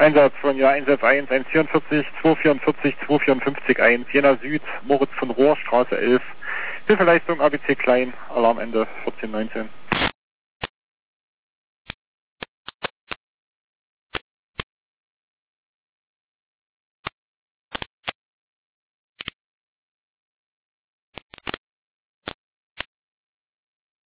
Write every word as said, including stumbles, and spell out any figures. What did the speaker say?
Einsatz von ja Einsatz eins, eins vierundvierzig, zwei vierundvierzig, zwei vierundfünfzig, eins, Jena Süd, Moritz von Rohr, Straße elf. Hilfeleistung A B C Klein, Alarmende vierzehn neunzehn.